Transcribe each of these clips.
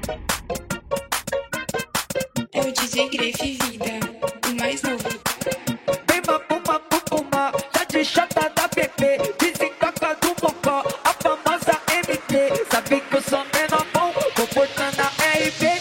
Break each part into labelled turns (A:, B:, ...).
A: É o DJ Grefe Vida, o mais novo.
B: Vem mapuma, já de chata da PP, desencoca do popó, a famosa MT. Sabe que eu sou menor bom, comportando a RP.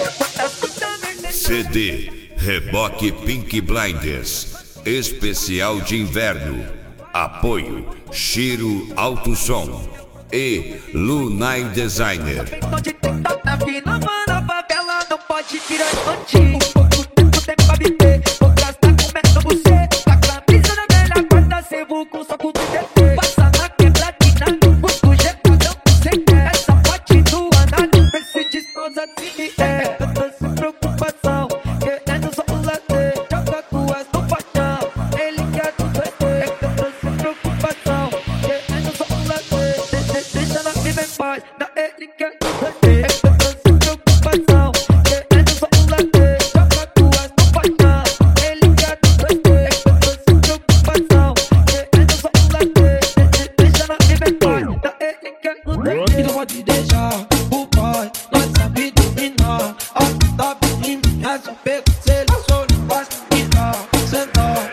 C: CD Reboque Pink Blinders, especial de inverno. Apoio Chiro Alto Som e Lunai Designer.
B: Onde tem tanta fina, mano, a favela não pode tirar infantil. O tempo pra viver, vou gastar comendo você. A camisa da velha guarda, servo com soco do DT. Passa na quebradina, o jetadão sem pé. Essa parte do análise, Mercedes, rosa, time é. Eu tô sem preocupação, querendo só o lazer. Joga duas no paixão, ele quer do PT. Eu tô sem preocupação, querendo só o lazer. Deixa ela viver em paz, na ele quer do PT. Eu tô sem preocupação, querendo só o lazer. Joga duas no paixão, ele quer do PT. Eu tô sem preocupação, querendo só o lazer. Deixa ela viver em paz, na ele quer do PT.
D: E não pode deixar o pai, nós sabe dominar. A tá pedindo, é só pego, seleciona, faz virar, sentar.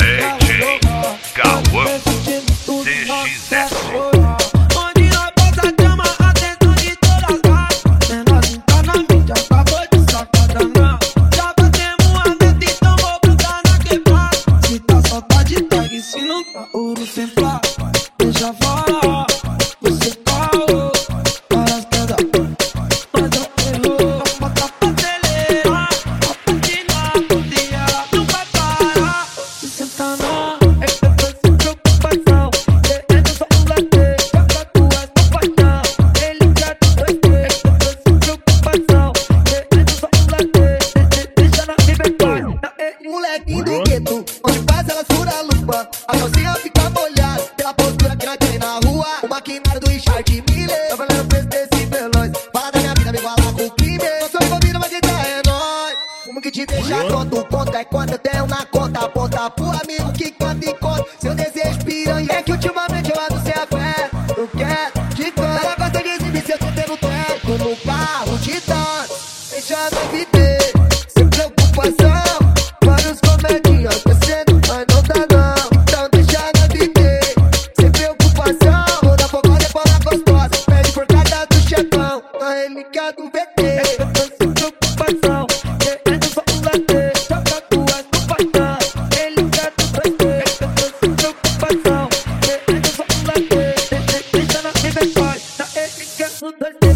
D: Onde nós passa chama a atenção de todas as menores tá na mídia, acabou de sacada não. Já batemos a meta, então vou botar na quebrada. Se tá só tá de tag, se não tá ouro sem placa. Deixa falar, você caô, para as pedras, mas eu errou. Bota pra acelerar, a patinar, poder ela não vai parar. Se senta na
B: Eu tô sem preocupação, querendo só o lazer. Joga duas no paixão, ele quer do PT. Eu tô sem preocupação, querendo só o lazer. Deixa ela viver em paz, na ele.
E: Molequinho do gueto, onde faz elas fura a lupa. A calcinha fica molhada, pela postura que nós tem na rua. O maquinário do Richard Miller, trabalhando preço desse veloz. Fala da minha vida, me igualar com o crime. Não sou envolvido, mas então é nóis. Como que te deixa tonto? Conta é quando eu tenho na conta. Aponta pro amigo que canta e conta. Seu desejo piranha é que ultimamente eu ando sem a fé. Eu quero te contar. Ela gosta de exibir seu tempo teco no carro de tanto. Deixa eu viver, sem preocupação. Vários comedinhas descendo, mas não dá não. Então deixa ela viver, sem preocupação. Vou dar fogão depois na gostosa. Pede por cada do chefão, a relíquia do VT.
B: Eu tô sem preocupação, querendo só o lazer. Joga duas no paixão, ele quer do PT. Eu tô sem preocupação, querendo só o lazer. Deixa ela viver em paz, na ele quer do PT.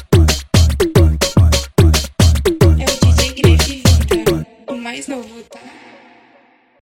A: É o DJ Grefe Vida, o mais novo, tá?